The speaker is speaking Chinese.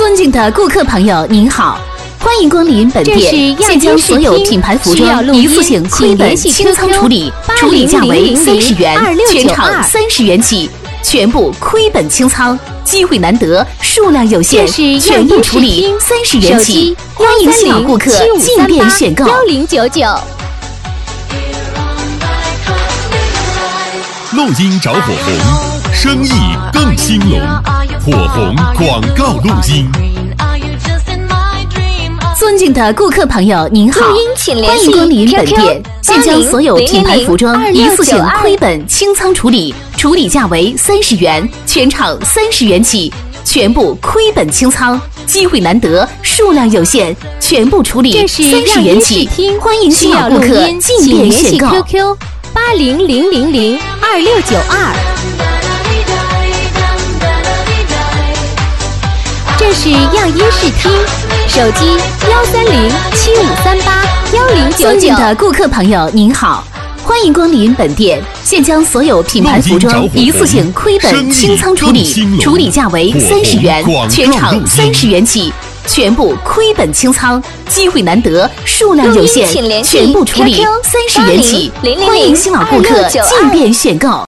尊敬的顾客朋友，您好，欢迎光临本店。现将所有品牌服装一次性亏本清仓处理，处理价为30元，全场30元起，全部亏本清仓，机会难得，数量有限，全部处理30元起，欢迎新老顾客进店选购。 1099。 录音找火红，生意更兴隆。火红广告录音。 尊敬的顾客朋友，您好，欢迎光临本店。现将所有品牌服装一次性亏本清仓处理，处理价为30元，全场30元起，全部亏本清仓，机会难得，数量有限，全部处理30元起，欢迎新老顾客进店选购。 QQ 800002692。这是样音视听，手机13075381099。 尊敬的顾客朋友，您好，欢迎光临本店。现将所有品牌服装一次性亏本清仓处理，处理价为30元，全场30元起，全部亏本清仓，机会难得，数量有限，全部处理30元起，欢迎新老顾客进店选购。